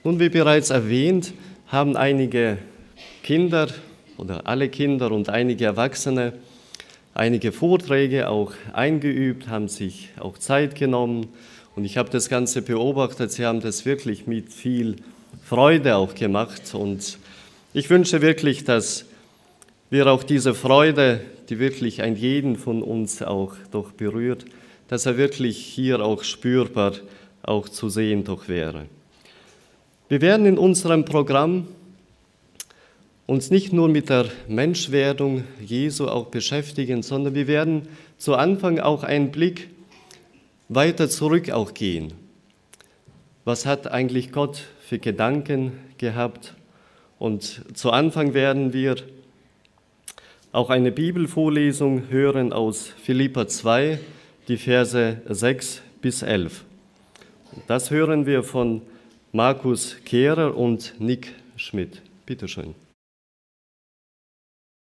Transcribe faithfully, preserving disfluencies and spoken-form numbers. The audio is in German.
Nun, wie bereits erwähnt, haben einige Kinder oder alle Kinder und einige Erwachsene einige Vorträge auch eingeübt, haben sich auch Zeit genommen. Und ich habe das Ganze beobachtet, sie haben das wirklich mit viel Freude auch gemacht. Und ich wünsche wirklich, dass wir auch diese Freude, die wirklich ein jeden von uns auch doch berührt, dass er wirklich hier auch spürbar auch zu sehen doch wäre. Wir werden in unserem Programm uns nicht nur mit der Menschwerdung Jesu auch beschäftigen, sondern wir werden zu Anfang auch einen Blick weiter zurück auch gehen. Was hat eigentlich Gott für Gedanken gehabt? Und zu Anfang werden wir auch eine Bibelvorlesung hören aus Philipper zwei, die Verse sechs bis elf. Das hören wir von Markus Kehrer und Nick Schmidt. Bitte schön.